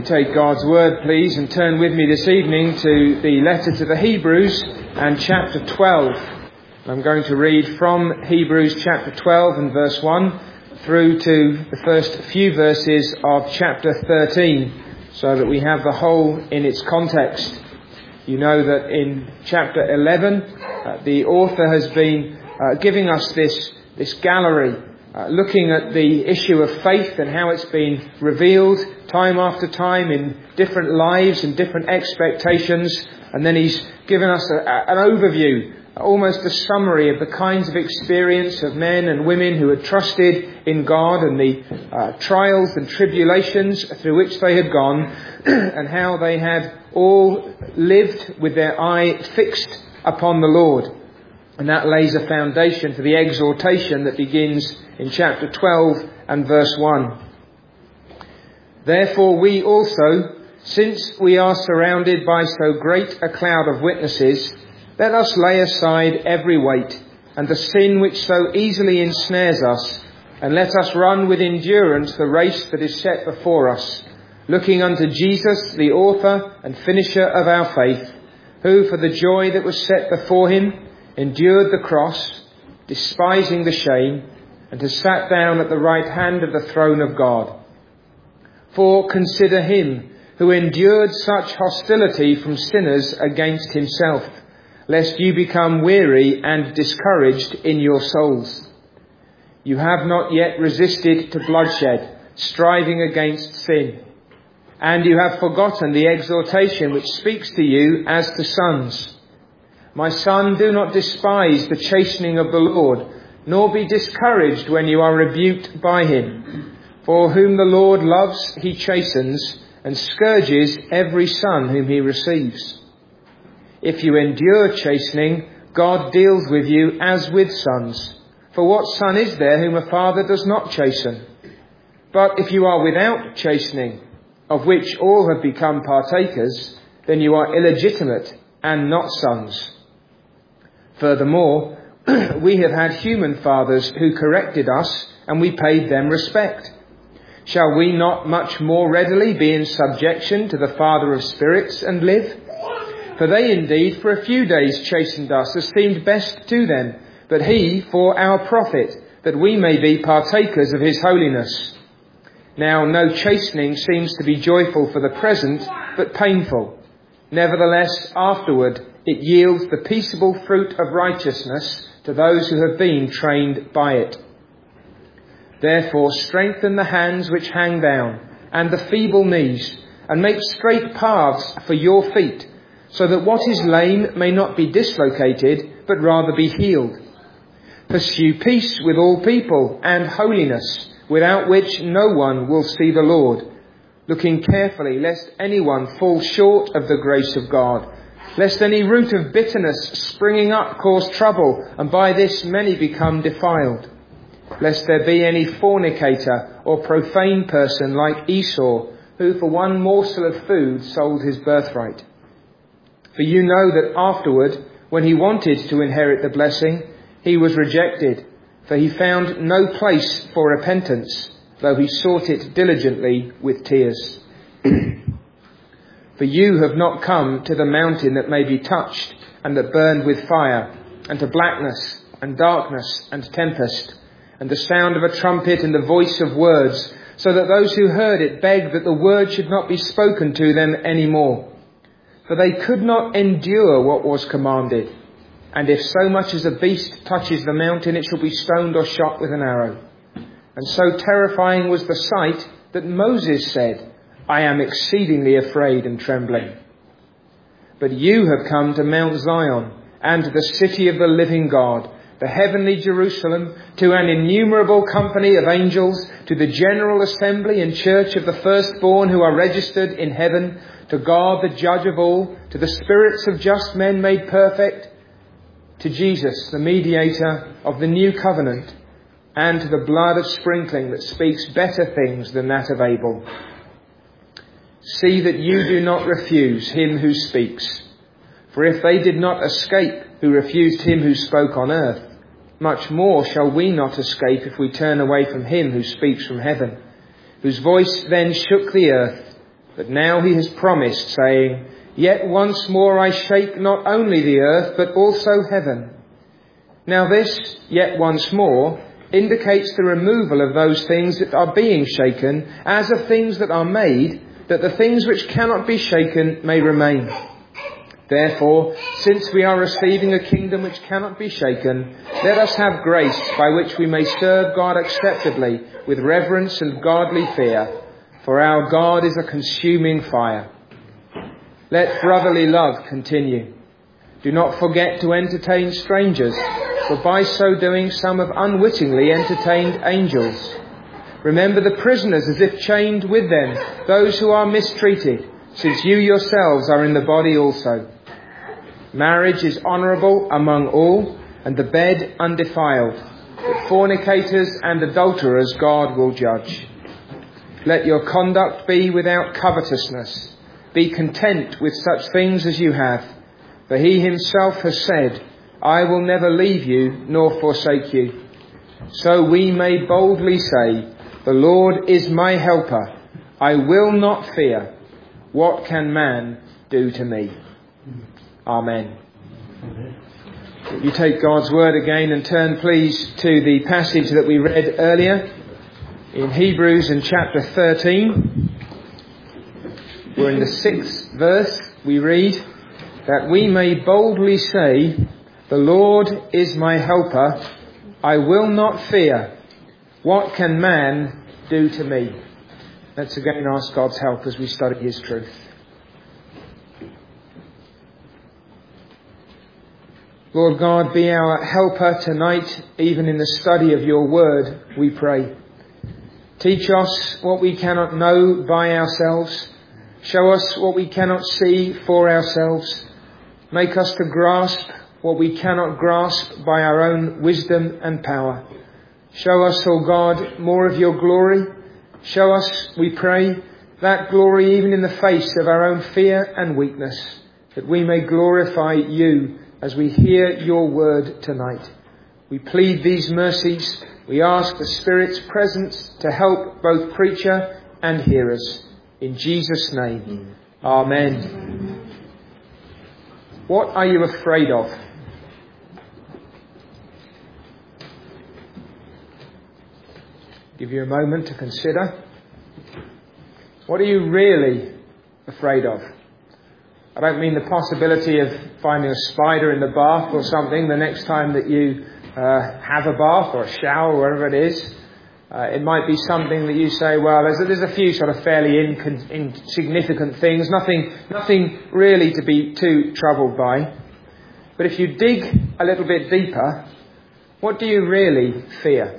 Take God's word, please, and turn with me this evening to the letter to the Hebrews and chapter 12. I'm going to read from Hebrews chapter 12 and verse 1 through to the first few verses of chapter 13, so that we have the whole in its context. You know that in chapter 11, the author has been giving us this gallery, looking at the issue of faith and how it's been revealed time after time in different lives and different expectations. And then he's given us an overview, almost a summary of the kinds of experience of men and women who had trusted in God and the trials and tribulations through which they had gone and how they had all lived with their eye fixed upon the Lord. And that lays a foundation for the exhortation that begins in chapter 12 and verse 1. Therefore we also, since we are surrounded by so great a cloud of witnesses, let us lay aside every weight and the sin which so easily ensnares us, and let us run with endurance the race that is set before us, looking unto Jesus, the author and finisher of our faith, who for the joy that was set before him endured the cross, despising the shame, and has sat down at the right hand of the throne of God. For consider him who endured such hostility from sinners against himself, lest you become weary and discouraged in your souls. You have not yet resisted to bloodshed, striving against sin. And you have forgotten the exhortation which speaks to you as to sons. My son, do not despise the chastening of the Lord, nor be discouraged when you are rebuked by him. For whom the Lord loves, he chastens, and scourges every son whom he receives. If you endure chastening, God deals with you as with sons. For what son is there whom a father does not chasten? But if you are without chastening, of which all have become partakers, then you are illegitimate and not sons. Furthermore, we have had human fathers who corrected us, and we paid them respect. Shall we not much more readily be in subjection to the Father of spirits and live? For they indeed for a few days chastened us as seemed best to them, but he for our profit, that we may be partakers of his holiness. Now no chastening seems to be joyful for the present, but painful. Nevertheless, afterward it yields the peaceable fruit of righteousness to those who have been trained by it. Therefore strengthen the hands which hang down, and the feeble knees, and make straight paths for your feet, so that what is lame may not be dislocated, but rather be healed. Pursue peace with all people, and holiness, without which no one will see the Lord, looking carefully lest anyone fall short of the grace of God, lest any root of bitterness springing up cause trouble, and by this many become defiled. Lest there be any fornicator or profane person like Esau, who for one morsel of food sold his birthright. For you know that afterward, when he wanted to inherit the blessing, he was rejected, for he found no place for repentance, though he sought it diligently with tears. For you have not come to the mountain that may be touched, and that burned with fire, and to blackness, and darkness, and tempest, and the sound of a trumpet and the voice of words, so that those who heard it begged that the word should not be spoken to them any more. For they could not endure what was commanded. And if so much as a beast touches the mountain, it shall be stoned or shot with an arrow. And so terrifying was the sight that Moses said, I am exceedingly afraid and trembling. But you have come to Mount Zion, and to the city of the living God, the heavenly Jerusalem, to an innumerable company of angels, to the general assembly and church of the firstborn who are registered in heaven, to God the judge of all, to the spirits of just men made perfect, to Jesus, the mediator of the new covenant, and to the blood of sprinkling that speaks better things than that of Abel. See that you do not refuse him who speaks. For if they did not escape who refused him who spoke on earth, much more shall we not escape if we turn away from him who speaks from heaven, whose voice then shook the earth, But now he has promised, saying, "Yet once more I shake not only the earth, but also heaven." Now this, "yet once more," indicates the removal of those things that are being shaken, as of things that are made, that the things which cannot be shaken may remain. Therefore, since we are receiving a kingdom which cannot be shaken, let us have grace by which we may serve God acceptably with reverence and godly fear, for our God is a consuming fire. Let brotherly love continue. Do not forget to entertain strangers, for by so doing some have unwittingly entertained angels. Remember the prisoners as if chained with them, those who are mistreated, since you yourselves are in the body also. Marriage is honourable among all, and the bed undefiled, but fornicators and adulterers God will judge. Let your conduct be without covetousness. Be content with such things as you have, for he himself has said, "I will never leave you nor forsake you." So we may boldly say, "The Lord is my helper. I will not fear. What can man do to me?" Amen. You take God's word again and turn please to the passage that we read earlier in Hebrews in chapter 13. We're in the 6th verse. We read, "That we may boldly say, 'The Lord is my helper. I will not fear. What can man do to me?'" Let's again ask God's help as we study his truth. Lord God, be our helper tonight, even in the study of your word, we pray. Teach us what we cannot know by ourselves. Show us what we cannot see for ourselves. Make us to grasp what we cannot grasp by our own wisdom and power. Show us, O God, more of your glory. Show us, we pray, that glory even in the face of our own fear and weakness, that we may glorify you as we hear your word tonight. We plead these mercies. We ask the Spirit's presence to help both preacher and hearers. In Jesus' name, amen. What are you afraid of? Give you a moment to consider. What are you really afraid of? I don't mean the possibility of finding a spider in the bath or something the next time that you have a bath or a shower, wherever it is. It might be something that you say, well, there's a few sort of fairly insignificant things, nothing really to be too troubled by. But if you dig a little bit deeper, what do you really fear?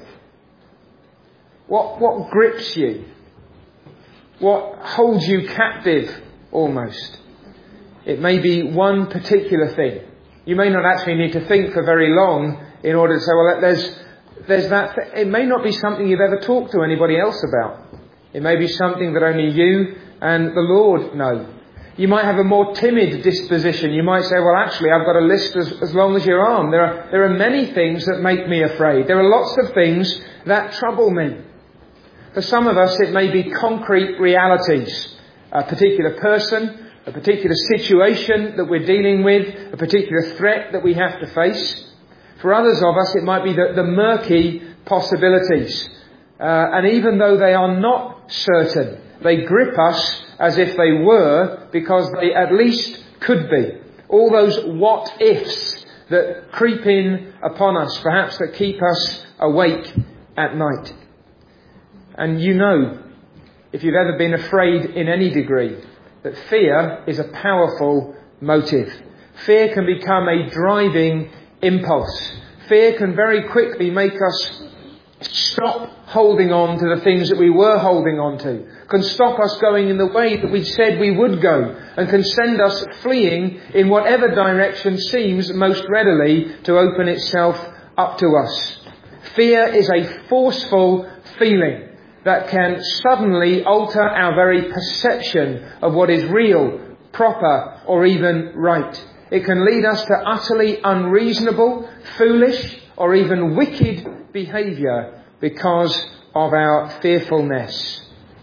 What grips you? What holds you captive almost? It may be one particular thing. You may not actually need to think for very long in order to say, well, there's that. It may not be something you've ever talked to anybody else about. It may be something that only you and the Lord know. You might have a more timid disposition. You might say, well, actually, I've got a list as long as your arm. There are many things that make me afraid. There are lots of things that trouble me. For some of us, it may be concrete realities. A particular person, a particular situation that we're dealing with, a particular threat that we have to face. For others of us, it might be the murky possibilities. And even though they are not certain, they grip us as if they were, because they at least could be. All those what-ifs that creep in upon us, perhaps that keep us awake at night. And you know, if you've ever been afraid in any degree, that fear is a powerful motive. Fear can become a driving impulse. Fear can very quickly make us stop holding on to the things that we were holding on to. Can stop us going in the way that we said we would go. And can send us fleeing in whatever direction seems most readily to open itself up to us. Fear is a forceful feeling that can suddenly alter our very perception of what is real, proper, or even right. It can lead us to utterly unreasonable, foolish, or even wicked behaviour because of our fearfulness.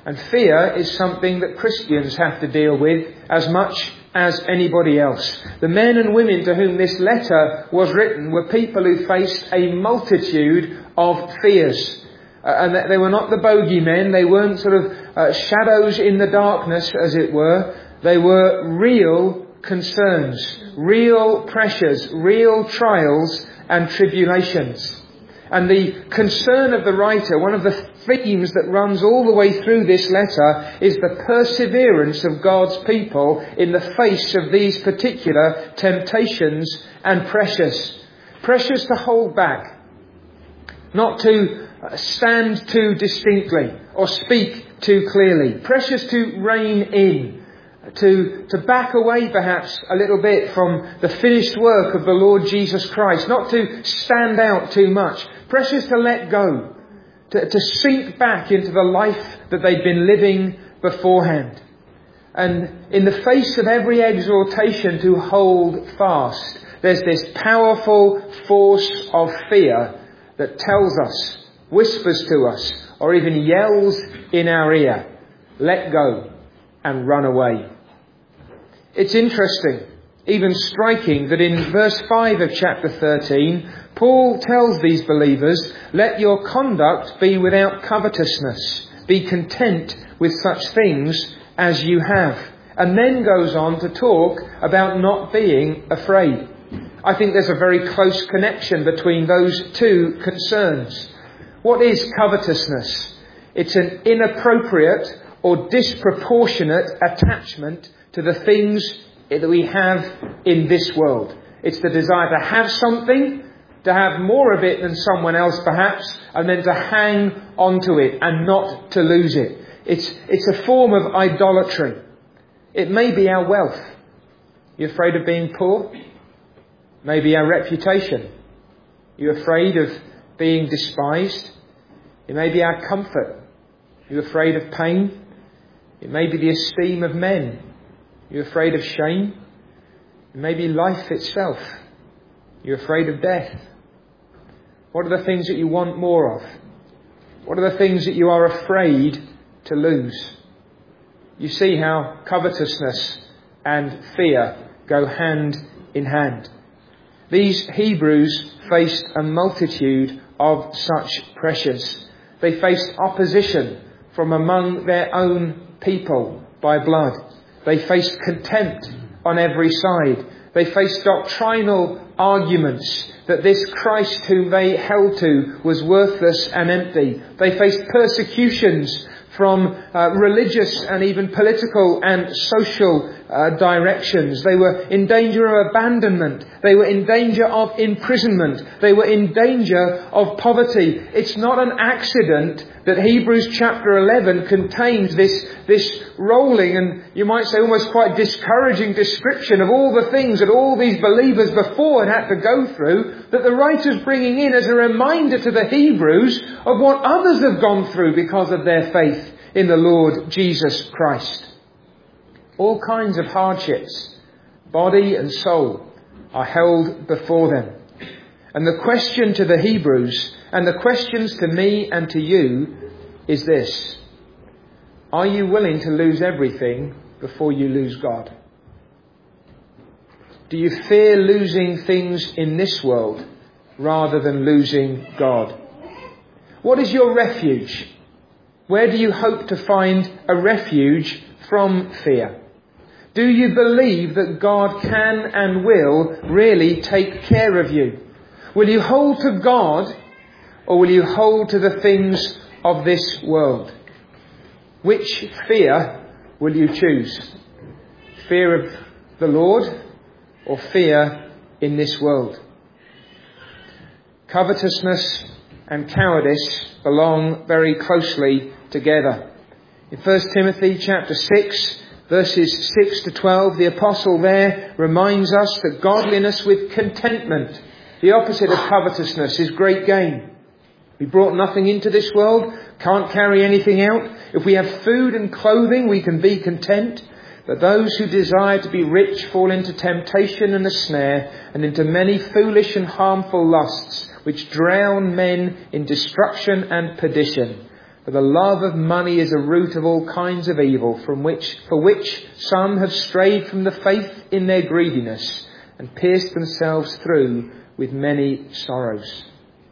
And fear is something that Christians have to deal with as much as anybody else. The men and women to whom this letter was written were people who faced a multitude of fears. And they were not the bogeymen. They weren't sort of shadows in the darkness, as it were. They were real concerns, real pressures, real trials and tribulations. And the concern of the writer, one of the themes that runs all the way through this letter, is the perseverance of God's people in the face of these particular temptations and pressures. Pressures to hold back, not to stand too distinctly or speak too clearly. Pressures to rein in, to back away perhaps a little bit from the finished work of the Lord Jesus Christ, not to stand out too much. Pressures to let go, to sink back into the life that they'd been living beforehand. And in the face of every exhortation to hold fast, there's this powerful force of fear that tells us, whispers to us, or even yells in our ear, let go and run away. It's interesting, even striking, that in verse 5 of chapter 13, Paul tells these believers, let your conduct be without covetousness. Be content with such things as you have. And then goes on to talk about not being afraid. I think there's a very close connection between those two concerns. What is covetousness? It's an inappropriate or disproportionate attachment to the things that we have in this world. It's the desire to have something, to have more of it than someone else perhaps, and then to hang onto it and not to lose it. It's a form of idolatry. It may be our wealth. You're afraid of being poor? Maybe our reputation. You're afraid of being despised? It may be our comfort. You're afraid of pain? It may be the esteem of men. You're afraid of shame? It may be life itself. You're afraid of death. What are the things that you want more of? What are the things that you are afraid to lose? You see how covetousness and fear go hand in hand. These Hebrews faced a multitude of such pressures. They faced opposition from among their own people by blood. They faced contempt on every side. They faced doctrinal arguments that this Christ whom they held to was worthless and empty. They faced persecutions from religious and even political and social directions. They were in danger of abandonment. They were in danger of imprisonment. They were in danger of poverty. It's not an accident that Hebrews chapter 11 contains this rolling and you might say almost quite discouraging description of all the things that all these believers before had to go through, that the writer's bringing in as a reminder to the Hebrews of what others have gone through because of their faith in the Lord Jesus Christ. All kinds of hardships, body and soul, are held before them. And the question to the Hebrews, and the questions to me and to you, is this: are you willing to lose everything before you lose God? Do you fear losing things in this world rather than losing God? What is your refuge? Where do you hope to find a refuge from fear? Do you believe that God can and will really take care of you? Will you hold to God, or will you hold to the things of this world? Which fear will you choose? Fear of the Lord or fear in this world? Covetousness and cowardice belong very closely together. In 1 Timothy chapter 6, verses 6 to 12, the apostle there reminds us that godliness with contentment, the opposite of covetousness, is great gain. We brought nothing into this world, can't carry anything out. If we have food and clothing, we can be content. But those who desire to be rich fall into temptation and a snare, and into many foolish and harmful lusts, which drown men in destruction and perdition. For the love of money is a root of all kinds of evil, for which some have strayed from the faith in their greediness and pierced themselves through with many sorrows.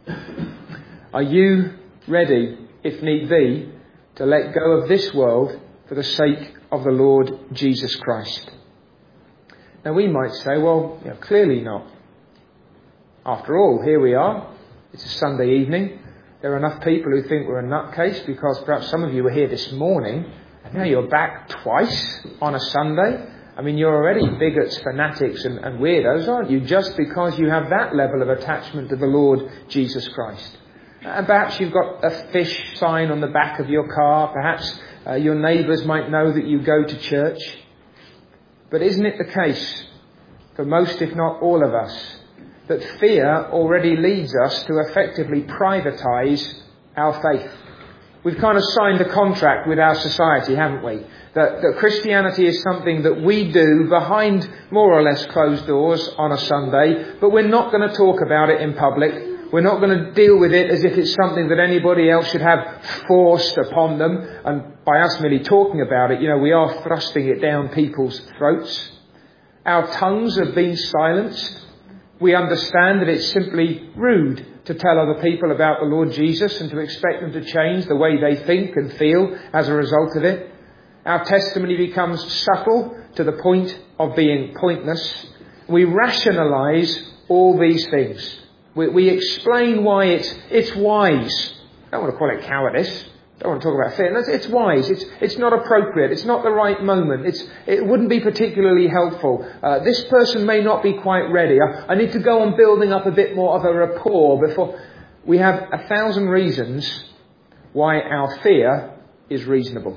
Are you ready, if need be, to let go of this world for the sake of the Lord Jesus Christ? Now we might say, well, clearly not. After all, here we are. It's a Sunday evening. There are enough people who think we're a nutcase because perhaps some of you were here this morning and now you're back twice on a Sunday. I mean, you're already bigots, fanatics and weirdos, aren't you? Just because you have that level of attachment to the Lord Jesus Christ. And perhaps you've got a fish sign on the back of your car. Perhaps your neighbours might know that you go to church. But isn't it the case for most, if not all of us, that fear already leads us to effectively privatise our faith? We've kind of signed a contract with our society, haven't we? That Christianity is something that we do behind more or less closed doors on a Sunday, but we're not going to talk about it in public. We're not going to deal with it as if it's something that anybody else should have forced upon them. And by us merely talking about it, we are thrusting it down people's throats. Our tongues have been silenced. We understand that it's simply rude to tell other people about the Lord Jesus and to expect them to change the way they think and feel as a result of it. Our testimony becomes subtle to the point of being pointless. We rationalise all these things. We explain why it's wise. I don't want to call it cowardice. I don't want to talk about fear. It's wise. It's not appropriate. It's not the right moment. It wouldn't be particularly helpful. This person may not be quite ready. I need to go on building up a bit more of a rapport before. We have 1,000 reasons why our fear is reasonable.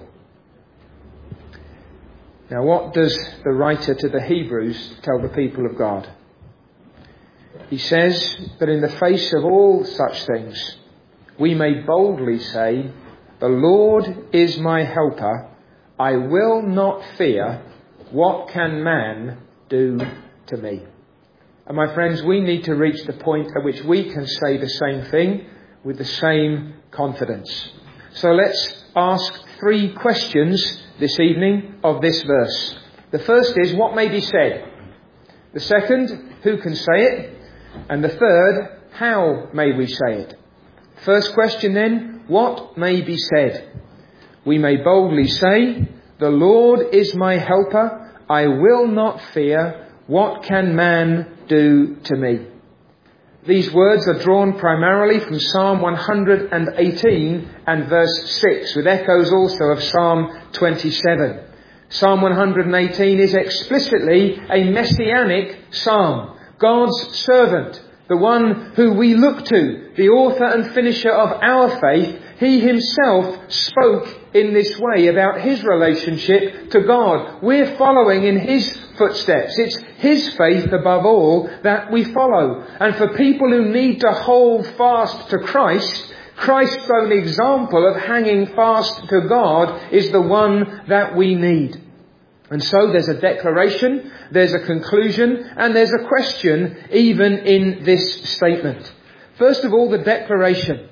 Now, what does the writer to the Hebrews tell the people of God? He says that in the face of all such things, we may boldly say, "The Lord is my helper. I will not fear. What can man do to me?" And my friends, we need to reach the point at which we can say the same thing with the same confidence. So let's ask 3 questions this evening of this verse. The first is, what may be said? The second, who can say it? And the third, how may we say it? First question then, what may be said? We may boldly say, "The Lord is my helper. I will not fear. What can man do to me?" These words are drawn primarily from Psalm 118 and verse 6, with echoes also of Psalm 27. Psalm 118 is explicitly a messianic psalm. God's servant, the one who we look to, the author and finisher of our faith, he himself spoke in this way about his relationship to God. We're following in his footsteps. It's his faith above all that we follow. And for people who need to hold fast to Christ, Christ's own example of hanging fast to God is the one that we need. And so there's a declaration, there's a conclusion, and there's a question even in this statement. First of all, the declaration.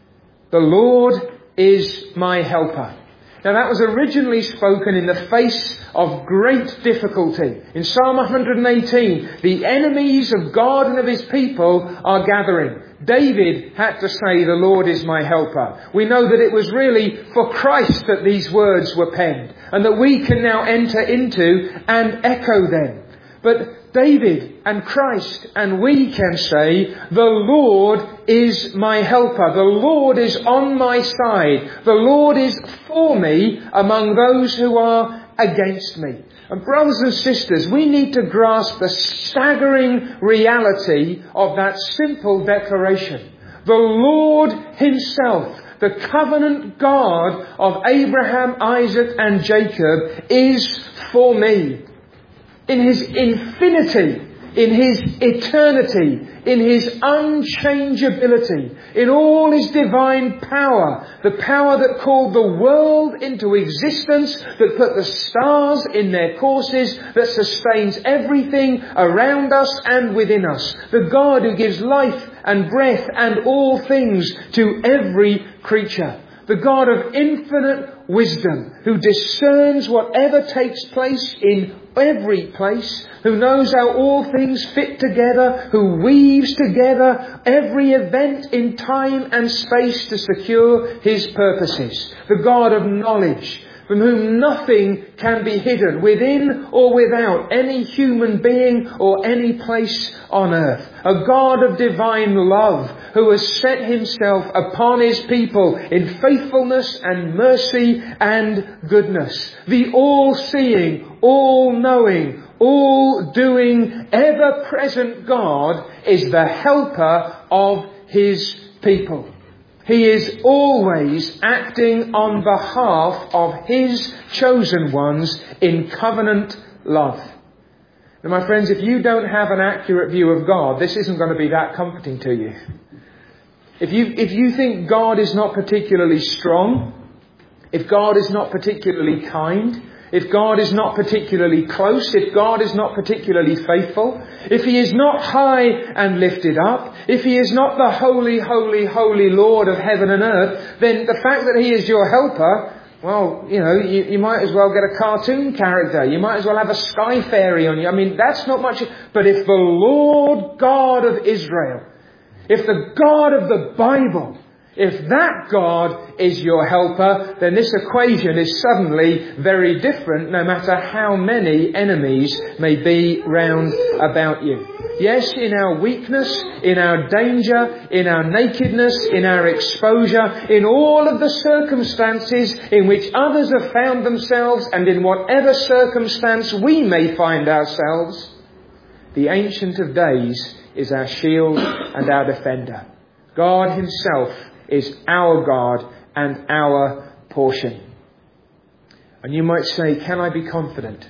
The Lord is my helper. Now that was originally spoken in the face of great difficulty. In Psalm 118, the enemies of God and of his people are gathering. David had to say, "The Lord is my helper." We know that it was really for Christ that these words were penned, and that we can now enter into and echo them. But David and Christ and we can say, "The Lord is my helper. The Lord is on my side. The Lord is for me among those who are against me." And brothers and sisters, we need to grasp the staggering reality of that simple declaration. The Lord himself, the covenant God of Abraham, Isaac and Jacob, is for me. In his infinity, in his eternity, in his unchangeability, in all his divine power, the power that called the world into existence, that put the stars in their courses, that sustains everything around us and within us, the God who gives life and breath and all things to every creature. the God of infinite wisdom, who discerns whatever takes place in every place, who knows how all things fit together, who weaves together every event in time and space to secure His purposes. The God of knowledge, from whom nothing can be hidden, within or without any human being or any place on earth. A God of divine love, who has set Himself upon His people in faithfulness and mercy and goodness. The all-seeing, all-knowing, all-doing, ever-present God is the helper of His people. He is always acting on behalf of His chosen ones in covenant love. Now, my friends, if you don't have an accurate view of God, this isn't going to be that comforting to you. If you think God is not particularly strong, if God is not particularly kind, if God is not particularly close, if God is not particularly faithful, if He is not high and lifted up, if He is not the holy, holy, holy Lord of heaven and earth, then the fact that He is your helper, well, you might as well get a cartoon character. You might as well have a sky fairy on you. I mean, that's not much. But if the Lord God of Israel, if the God of the Bible, if that God is your helper, then this equation is suddenly very different, no matter how many enemies may be round about you. Yes, in our weakness, in our danger, in our nakedness, in our exposure, in all of the circumstances in which others have found themselves, and in whatever circumstance we may find ourselves, the Ancient of Days is our shield and our defender. God Himself is our God and our portion. And you might say, can I be confident?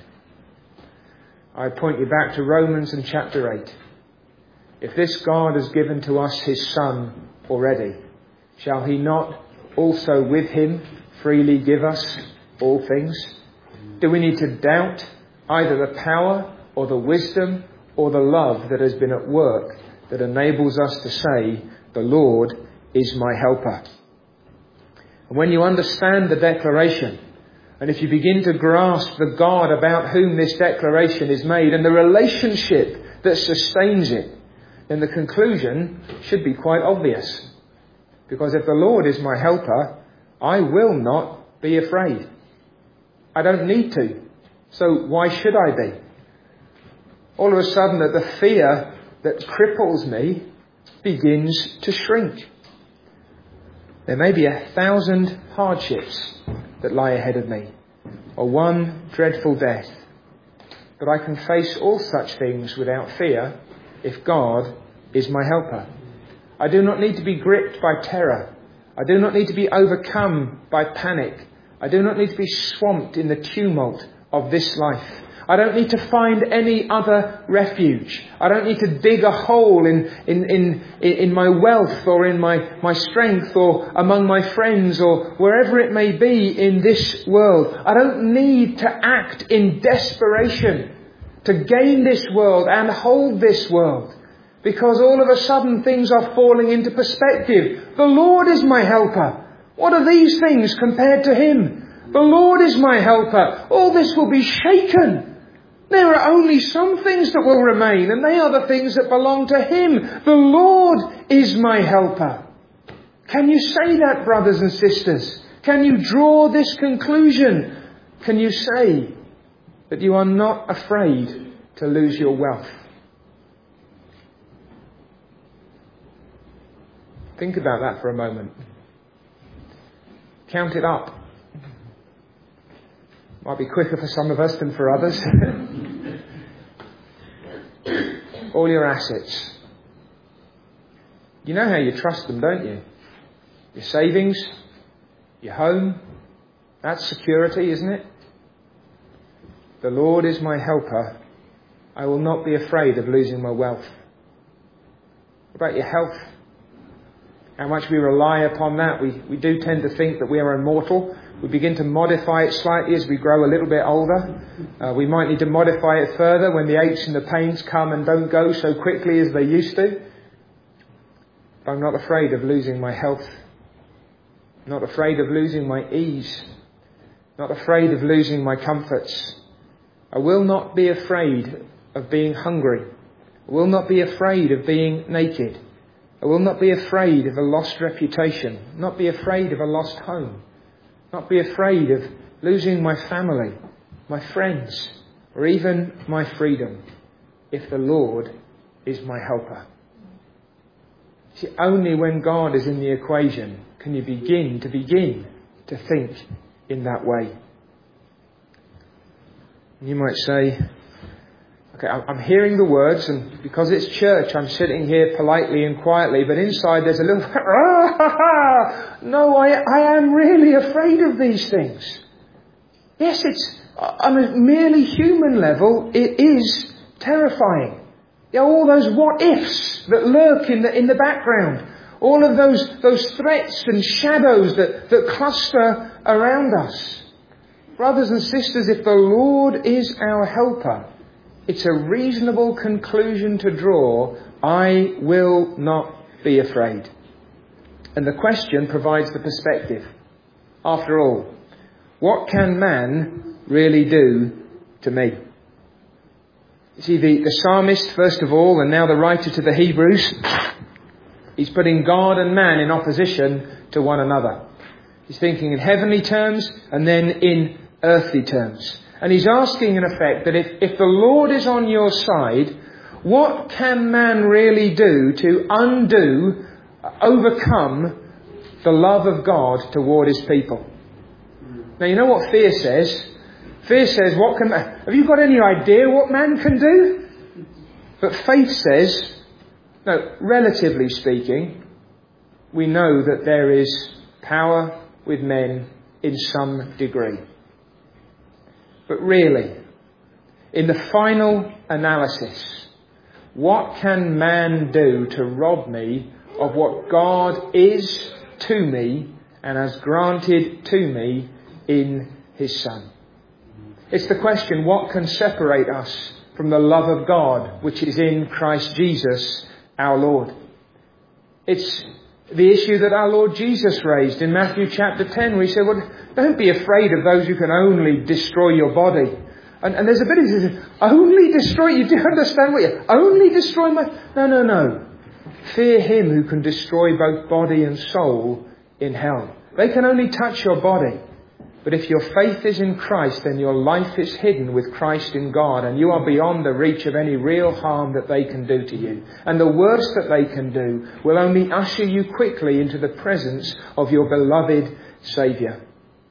I point you back to Romans and chapter 8. If this God has given to us His Son already, shall He not also with Him freely give us all things? Do we need to doubt either the power or the wisdom or the love that has been at work that enables us to say, the Lord is my helper? And when you understand the declaration, and if you begin to grasp the God about whom this declaration is made and the relationship that sustains it, then the conclusion should be quite obvious. Because if the Lord is my helper, I will not be afraid. I don't need to. So why should I be? All of a sudden, that the fear that cripples me begins to shrink. There may be 1,000 hardships that lie ahead of me, or one dreadful death. But I can face all such things without fear if God is my helper. I do not need to be gripped by terror. I do not need to be overcome by panic. I do not need to be swamped in the tumult of this life. I don't need to find any other refuge. I don't need to dig a hole in my wealth or in my strength or among my friends or wherever it may be in this world. I don't need to act in desperation to gain this world and hold this world, because all of a sudden things are falling into perspective. The Lord is my helper. What are these things compared to Him? The Lord is my helper. All this will be shaken. There are only some things that will remain, and they are the things that belong to Him. The Lord is my helper. Can you say that, brothers and sisters? Can you draw this conclusion? Can you say that you are not afraid to lose your wealth? Think about that for a moment. Count it up. Might be quicker for some of us than for others. All your assets. You know how you trust them, don't you? Your savings, your home. That's security, isn't it? The Lord is my helper. I will not be afraid of losing my wealth. What about your health? How much we rely upon that. We do tend to think that we are immortal. We begin to modify it slightly as we grow a little bit older. We might need to modify it further when the aches and the pains come and don't go so quickly as they used to. But I'm not afraid of losing my health. Not afraid of losing my ease. Not afraid of losing my comforts. I will not be afraid of being hungry. I will not be afraid of being naked. I will not be afraid of a lost reputation. Not be afraid of a lost home. Not be afraid of losing my family, my friends, or even my freedom, if the Lord is my helper. See, only when God is in the equation can you begin to think in that way. You might say, okay, I'm hearing the words, and because it's church, I'm sitting here politely and quietly, but inside there's a little, no, I am really afraid of these things. Yes, it's on a merely human level, it is terrifying. You know, all those what-ifs that lurk in the background. All of those threats and shadows that cluster around us. Brothers and sisters, if the Lord is our helper, it's a reasonable conclusion to draw, I will not be afraid. And the question provides the perspective. After all, what can man really do to me? You see, the psalmist, first of all, and now the writer to the Hebrews, he's putting God and man in opposition to one another. He's thinking in heavenly terms and then in earthly terms. And he's asking, in effect, that if the Lord is on your side, what can man really do to overcome the love of God toward his people? Now, you know what fear says? Fear says, have you got any idea what man can do? But faith says, no, relatively speaking, we know that there is power with men in some degree. But really, in the final analysis, what can man do to rob me of what God is to me and has granted to me in His Son? It's the question, what can separate us from the love of God which is in Christ Jesus our Lord? It's the issue that our Lord Jesus raised in Matthew chapter 10, where He said, well, don't be afraid of those who can only destroy your body. And there's a bit of only destroy, you do understand what you only destroy my... No. Fear Him who can destroy both body and soul in hell. They can only touch your body. But if your faith is in Christ, then your life is hidden with Christ in God, and you are beyond the reach of any real harm that they can do to you. And the worst that they can do will only usher you quickly into the presence of your beloved Saviour.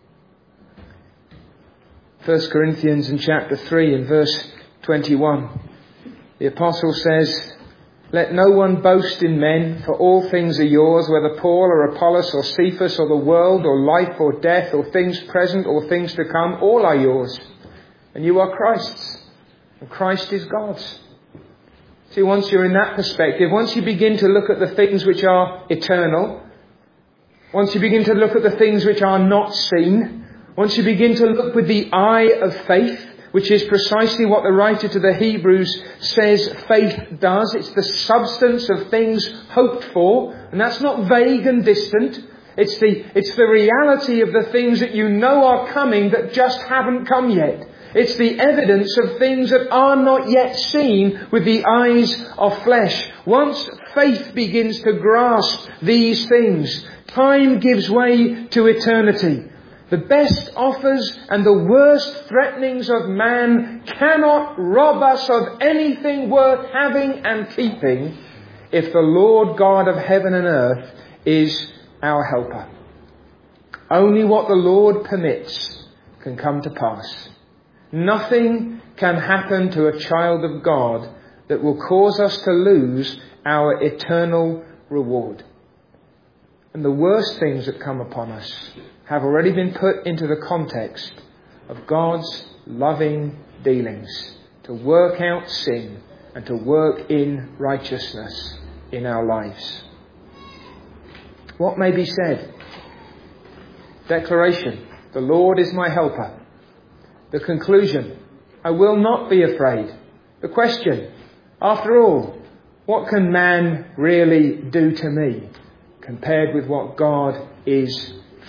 1 Corinthians in chapter 3 and verse 21, the Apostle says, let no one boast in men, for all things are yours, whether Paul or Apollos or Cephas or the world or life or death or things present or things to come, all are yours. And you are Christ's, and Christ is God's. See, once you're in that perspective, once you begin to look at the things which are eternal, once you begin to look at the things which are not seen, once you begin to look with the eye of faith, which is precisely what the writer to the Hebrews says faith does. It's the substance of things hoped for. And that's not vague and distant. It's the reality of the things that you know are coming that just haven't come yet. It's the evidence of things that are not yet seen with the eyes of flesh. Once faith begins to grasp these things, time gives way to eternity. The best offers and the worst threatenings of man cannot rob us of anything worth having and keeping if the Lord God of heaven and earth is our helper. Only what the Lord permits can come to pass. Nothing can happen to a child of God that will cause us to lose our eternal reward. And the worst things that come upon us have already been put into the context of God's loving dealings to work out sin and to work in righteousness in our lives. What may be said? Declaration, the Lord is my helper. The conclusion, I will not be afraid. The question, after all, what can man really do to me compared with what God is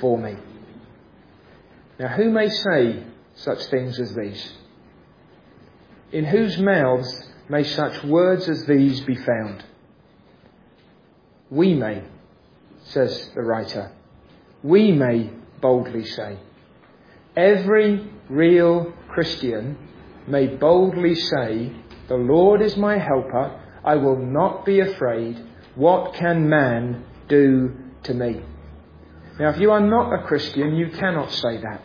for me. Now, who may say such things as these? In whose mouths may such words as these be found? We may, says the writer. We may boldly say. Every real Christian may boldly say, the Lord is my helper. I will not be afraid. What can man do to me? Now, if you are not a Christian, you cannot say that.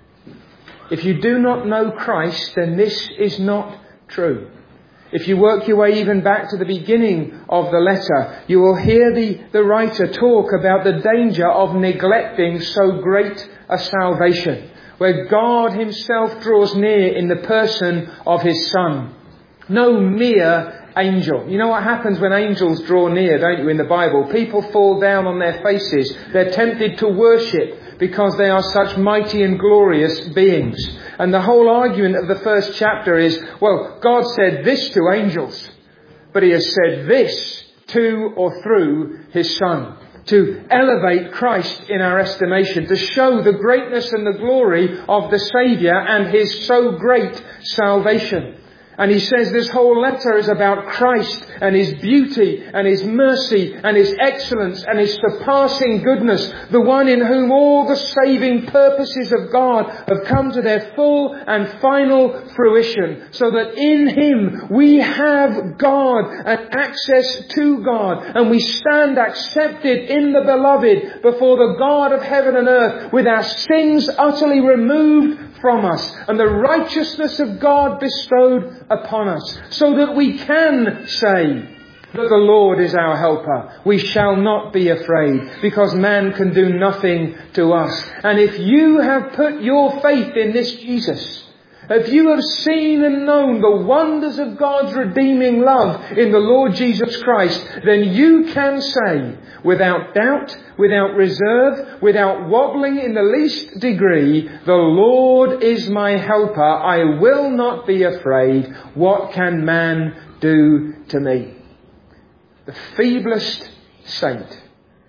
If you do not know Christ, then this is not true. If you work your way even back to the beginning of the letter, you will hear the writer talk about the danger of neglecting so great a salvation, where God himself draws near in the person of his Son. No mere angel. You know what happens when angels draw near, don't you, in the Bible? People fall down on their faces. They're tempted to worship because they are such mighty and glorious beings. And the whole argument of the first chapter is, well, God said this to angels, but he has said this to or through his Son, to elevate Christ in our estimation, to show the greatness and the glory of the Saviour and his so great salvation. And he says this whole letter is about Christ and his beauty and his mercy and his excellence and his surpassing goodness, the one in whom all the saving purposes of God have come to their full and final fruition, so that in him we have God and access to God, and we stand accepted in the Beloved before the God of heaven and earth, with our sins utterly removed from us and the righteousness of God bestowed upon us, so that we can say that the Lord is our helper. We shall not be afraid, because man can do nothing to us. And if you have put your faith in this Jesus, if you have seen and known the wonders of God's redeeming love in the Lord Jesus Christ, then you can say, without doubt, without reserve, without wobbling in the least degree, the Lord is my helper. I will not be afraid. What can man do to me? The feeblest saint,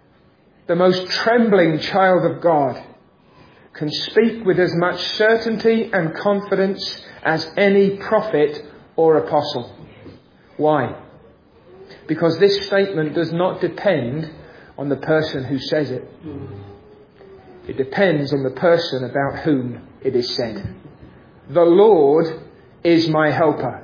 the most trembling child of God, can speak with as much certainty and confidence as any prophet or apostle. Why? Because this statement does not depend on the person who says it. It depends on the person about whom it is said. The Lord is my helper.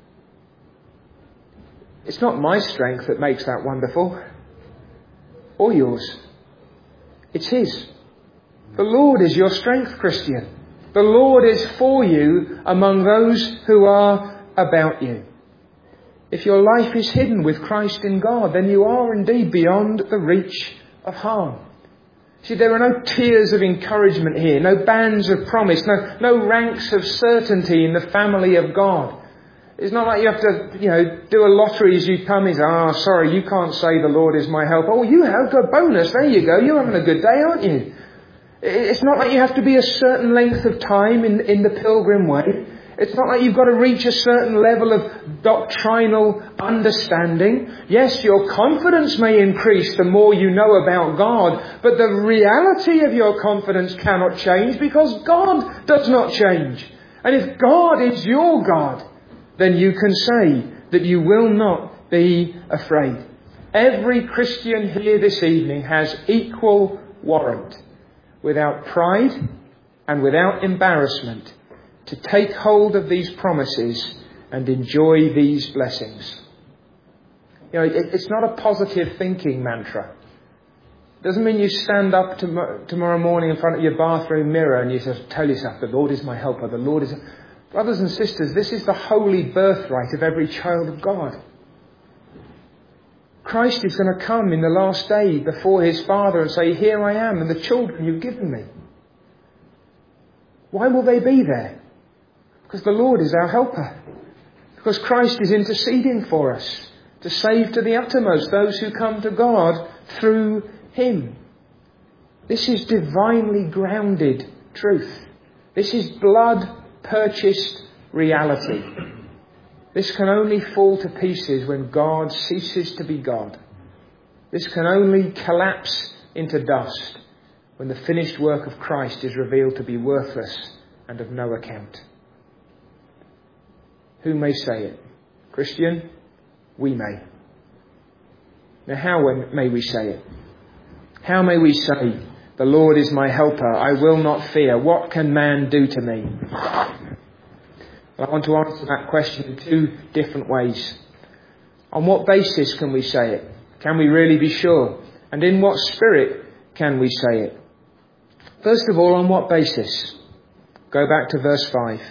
It's not my strength that makes that wonderful, or yours. It's his. The Lord is your strength, Christian. The Lord is for you among those who are about you. If your life is hidden with Christ in God, then you are indeed beyond the reach of harm. See, there are no tears of encouragement here, no bands of promise, no ranks of certainty in the family of God. It's not like you have to, do a lottery as you come. Sorry, you can't say the Lord is my helper. Oh, you have got a bonus. There you go. You're having a good day, aren't you? It's not like you have to be a certain length of time in the pilgrim way. It's not like you've got to reach a certain level of doctrinal understanding. Yes, your confidence may increase the more you know about God, but the reality of your confidence cannot change, because God does not change. And if God is your God, then you can say that you will not be afraid. Every Christian here this evening has equal warrant, without pride and without embarrassment, to take hold of these promises and enjoy these blessings. It's not a positive thinking mantra. It doesn't mean you stand up tomorrow morning in front of your bathroom mirror and you just tell yourself, the Lord is my helper, the Lord is... Brothers and sisters, this is the holy birthright of every child of God. Christ is going to come in the last day before his Father and say, here I am and the children you've given me. Why will they be there? Because the Lord is our helper. Because Christ is interceding for us to save to the uttermost those who come to God through him. This is divinely grounded truth. This is blood-purchased reality. This can only fall to pieces when God ceases to be God. This can only collapse into dust when the finished work of Christ is revealed to be worthless and of no account. Who may say it? Christian, we may. Now how may we say it? How may we say, the Lord is my helper, I will not fear, what can man do to me? Well, I want to answer that question in two different ways. On what basis can we say it? Can we really be sure? And in what spirit can we say it? First of all, on what basis? Go back to verse 5.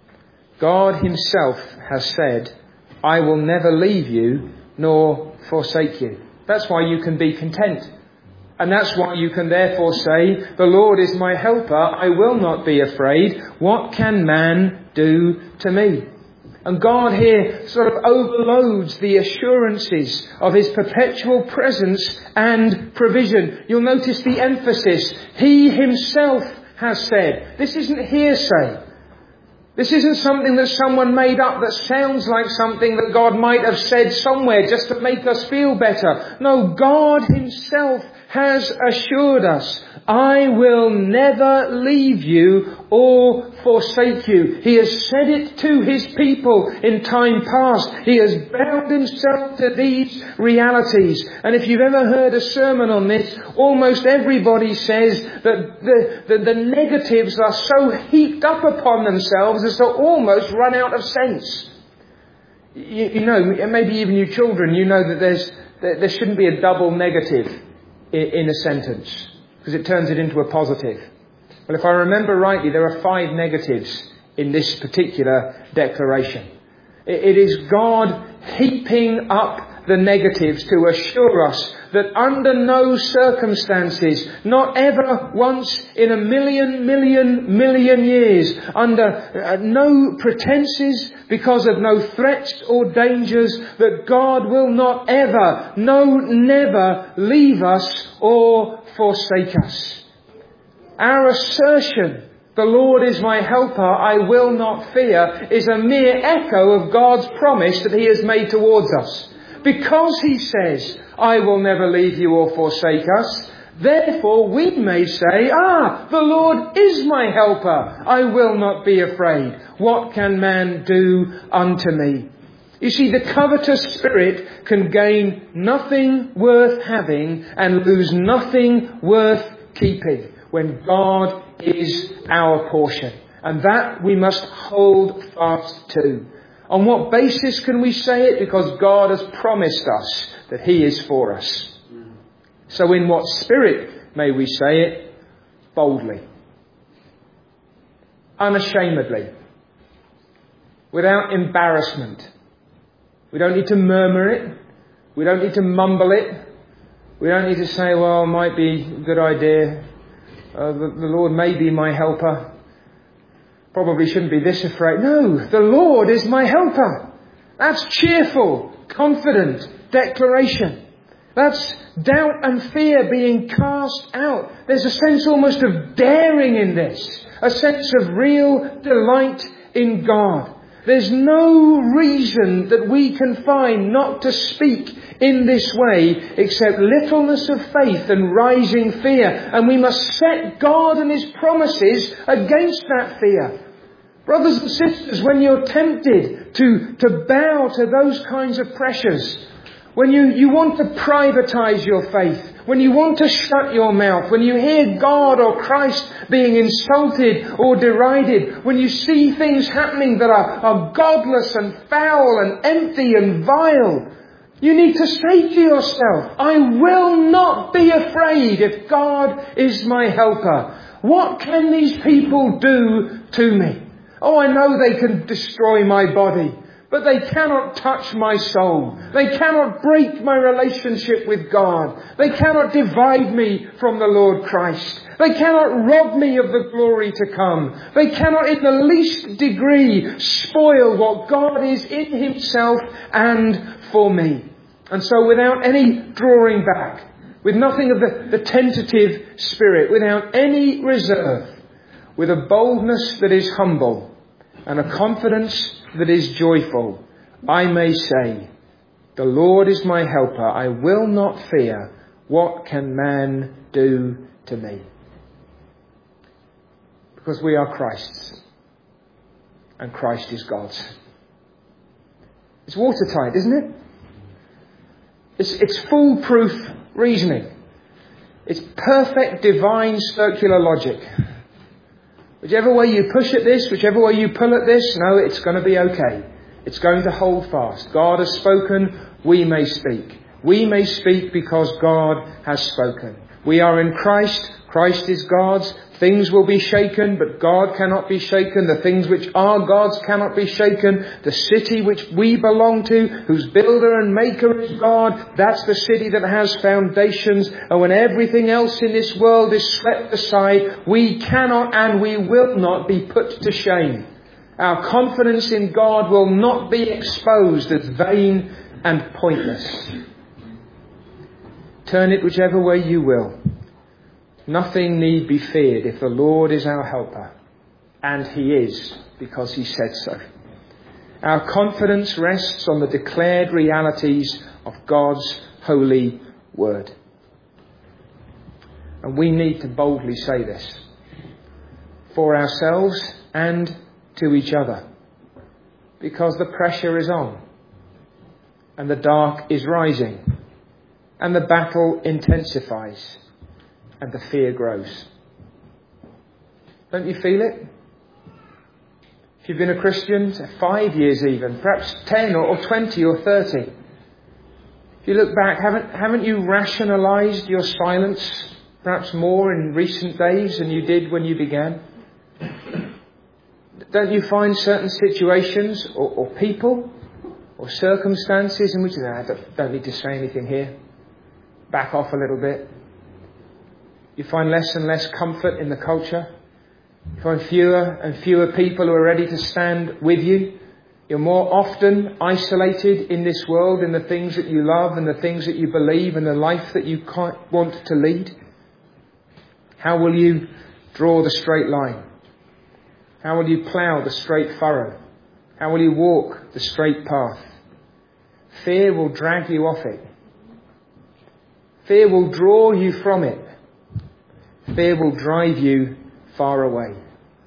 God himself has said, I will never leave you nor forsake you. That's why you can be content. And that's why you can therefore say, the Lord is my helper, I will not be afraid. What can man do to me? And God here sort of overloads the assurances of his perpetual presence and provision. You'll notice the emphasis. He himself has said. This isn't hearsay. This isn't something that someone made up that sounds like something that God might have said somewhere just to make us feel better. No, God himself has assured us, I will never leave you or forsake you. He has said it to his people in time past. He has bound himself to these realities. And if you've ever heard a sermon on this, almost everybody says that the negatives are so heaped up upon themselves as to almost run out of sense. You know, maybe even you children, you know that there shouldn't be a double negative in a sentence, because it turns it into a positive. Well, if I remember rightly, there are 5 negatives in this particular declaration. It is God heaping up the negatives to assure us that under no circumstances, not ever once in a million years, under no pretenses, because of no threats or dangers, that God will not ever, no, never leave us or forsake us. Our assertion, the Lord is my helper, I will not fear, is a mere echo of God's promise that he has made towards us. Because he says, I will never leave you or forsake us, therefore we may say, the Lord is my helper, I will not be afraid. What can man do unto me? You see, the covetous spirit can gain nothing worth having and lose nothing worth keeping when God is our portion. And that we must hold fast to. On what basis can we say it? Because God has promised us that he is for us. So in what spirit may we say it? Boldly. Unashamedly. Without embarrassment. We don't need to murmur it. We don't need to mumble it. We don't need to say, well, it might be a good idea. The Lord may be my helper. Probably shouldn't be this afraid. No, the Lord is my helper. That's cheerful, confident declaration. That's doubt and fear being cast out. There's a sense almost of daring in this. A sense of real delight in God. There's no reason that we can find not to speak in this way except littleness of faith and rising fear. And we must set God and his promises against that fear. Brothers and sisters, when you're tempted to bow to those kinds of pressures, when you want to privatize your faith, when you want to shut your mouth, when you hear God or Christ being insulted or derided, when you see things happening that are godless and foul and empty and vile, you need to say to yourself, I will not be afraid if God is my helper. What can these people do to me? Oh, I know they can destroy my body, but they cannot touch my soul. They cannot break my relationship with God. They cannot divide me from the Lord Christ. They cannot rob me of the glory to come. They cannot in the least degree spoil what God is in himself and for me. And so without any drawing back, with nothing of the tentative spirit, without any reserve, with a boldness that is humble and a confidence that is joyful, I may say, the Lord is my helper, I will not fear. What can man do to me? Because we are Christ's. And Christ is God's. It's watertight, isn't it? It's foolproof reasoning. It's perfect divine circular logic. Whichever way you push at this, whichever way you pull at this, no, it's going to be okay. It's going to hold fast. God has spoken, we may speak. We may speak because God has spoken. We are in Christ. Christ is God's. Things will be shaken, but God cannot be shaken. The things which are God's cannot be shaken. The city which we belong to, whose builder and maker is God, that's the city that has foundations. And when everything else in this world is swept aside, we cannot and we will not be put to shame. Our confidence in God will not be exposed as vain and pointless. Turn it whichever way you will. Nothing need be feared if the Lord is our helper. And He is, because He said so. Our confidence rests on the declared realities of God's holy word. And we need to boldly say this for ourselves and to each other. Because the pressure is on. And the dark is rising. And the battle intensifies. And the fear grows. Don't you feel it? If you've been a Christian 5 years even, perhaps 10 or 20 or 30. If you look back, haven't you rationalised your silence perhaps more in recent days than you did when you began? Don't you find certain situations or people or circumstances in which I don't need to say anything here. Back off a little bit. You find less and less comfort in the culture. You find fewer and fewer people who are ready to stand with you. You're more often isolated in this world in the things that you love and the things that you believe and the life that you want to lead. How will you draw the straight line? How will you plough the straight furrow? How will you walk the straight path? Fear will drag you off it. Fear will draw you from it. Fear will drive you far away.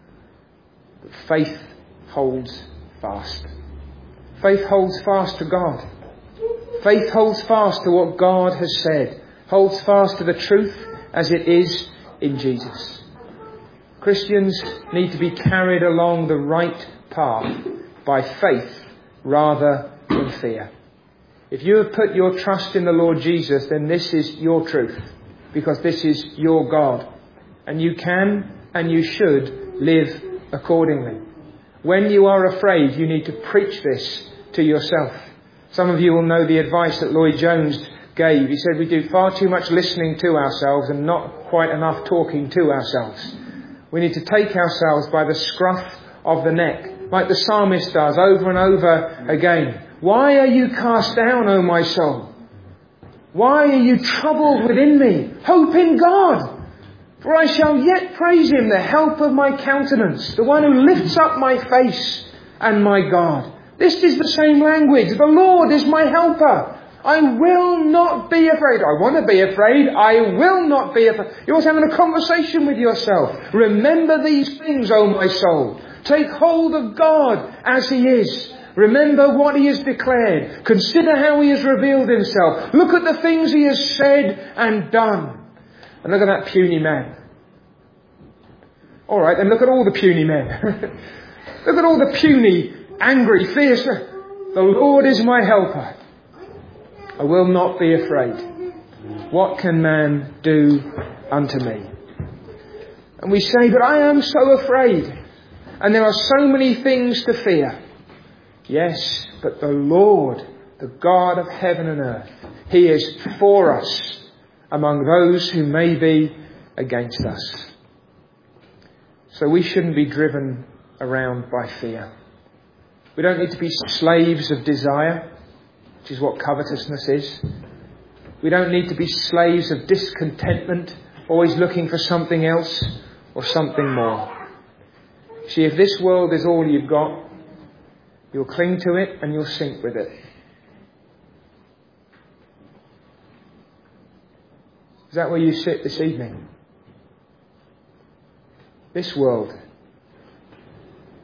But faith holds fast. Faith holds fast to God. Faith holds fast to what God has said. Holds fast to the truth as it is in Jesus. Christians need to be carried along the right path by faith rather than fear. If you have put your trust in the Lord Jesus, then this is your truth. Because this is your God. And you can and you should live accordingly. When you are afraid, you need to preach this to yourself. Some of you will know the advice that Lloyd Jones gave. He said we do far too much listening to ourselves and not quite enough talking to ourselves. We need to take ourselves by the scruff of the neck, like the psalmist does over and over again. Why are you cast down, O my soul? Why are you troubled within me? Hope in God. For I shall yet praise Him, the help of my countenance, the one who lifts up my face and my God. This is the same language. The Lord is my helper. I will not be afraid. I want to be afraid. I will not be afraid. You're also having a conversation with yourself. Remember these things, O my soul. Take hold of God as He is. Remember what He has declared. Consider how He has revealed Himself. Look at the things He has said and done. And look at that puny man. All right, then look at all the puny men. Look at all the puny, angry, fierce. The Lord is my helper. I will not be afraid. What can man do unto me? And we say, but I am so afraid. And there are so many things to fear. Yes, but the Lord, the God of heaven and earth, He is for us among those who may be against us. So we shouldn't be driven around by fear. We don't need to be slaves of desire, which is what covetousness is. We don't need to be slaves of discontentment, always looking for something else or something more. See, if this world is all you've got, you'll cling to it and you'll sink with it. Is that where you sit this evening? This world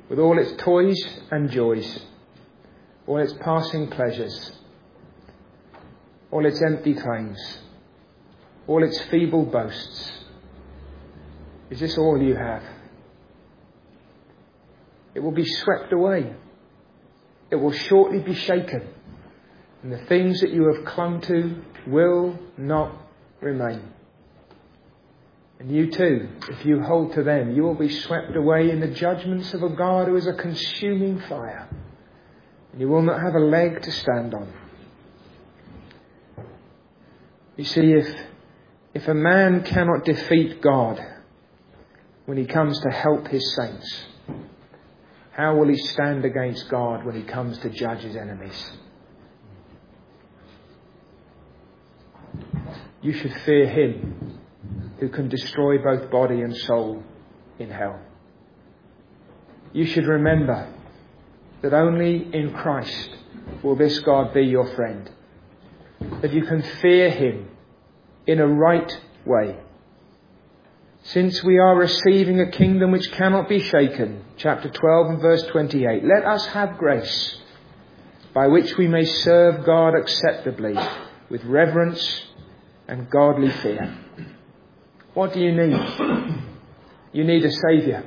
with all its toys and joys, all its passing pleasures, all its empty claims, all its feeble boasts. Is this all you have? It will be swept away. It will shortly be shaken. And the things that you have clung to will not remain. And you too, if you hold to them, you will be swept away in the judgments of a God who is a consuming fire. And you will not have a leg to stand on. You see, if a man cannot defeat God when he comes to help his saints, how will he stand against God when he comes to judge his enemies? You should fear him who can destroy both body and soul in hell. You should remember that only in Christ will this God be your friend. That you can fear him in a right way. Since we are receiving a kingdom which cannot be shaken, chapter 12 and verse 28, let us have grace by which we may serve God acceptably with reverence and godly fear. What do you need? You need a saviour.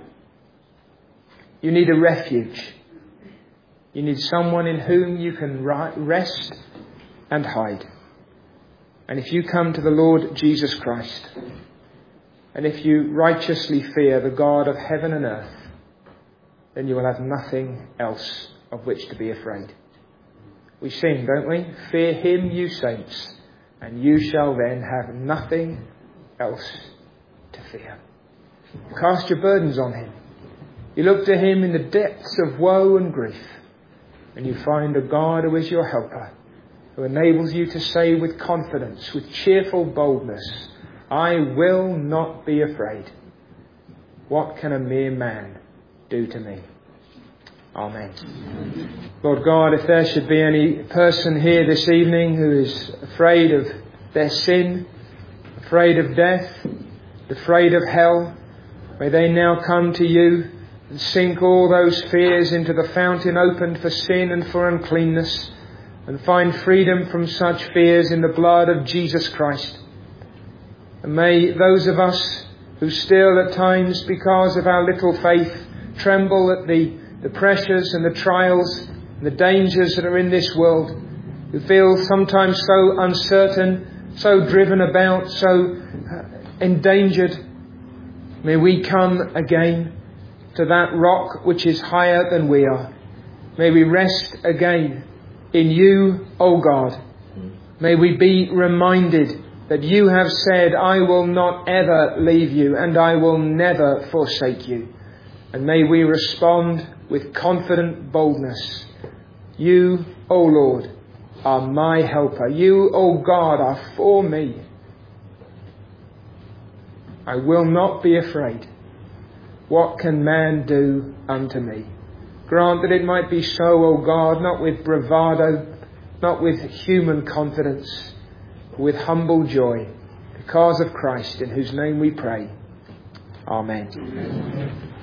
You need a refuge. You need someone in whom you can rest and hide. And if you come to the Lord Jesus Christ, and if you righteously fear the God of heaven and earth, then you will have nothing else of which to be afraid. We sing, don't we? Fear him, you saints, and you shall then have nothing else to fear. Cast your burdens on him. You look to him in the depths of woe and grief, and you find a God who is your helper, who enables you to say with confidence, with cheerful boldness, I will not be afraid. What can a mere man do to me? Amen. Lord God, if there should be any person here this evening who is afraid of their sin, afraid of death, afraid of hell, may they now come to you and sink all those fears into the fountain opened for sin and for uncleanness, and find freedom from such fears in the blood of Jesus Christ. And may those of us who still at times, because of our little faith, tremble at the pressures and the trials and the dangers that are in this world, who feel sometimes so uncertain, so driven about, so endangered, may we come again to that rock which is higher than we are. May we rest again in you, O God. May we be reminded that you have said, I will not ever leave you and I will never forsake you. And may we respond with confident boldness. You, O Lord, are my helper. You, O God, are for me. I will not be afraid. What can man do unto me? Grant that it might be so, O God, not with bravado, not with human confidence, but with humble joy, because of Christ, in whose name we pray. Amen.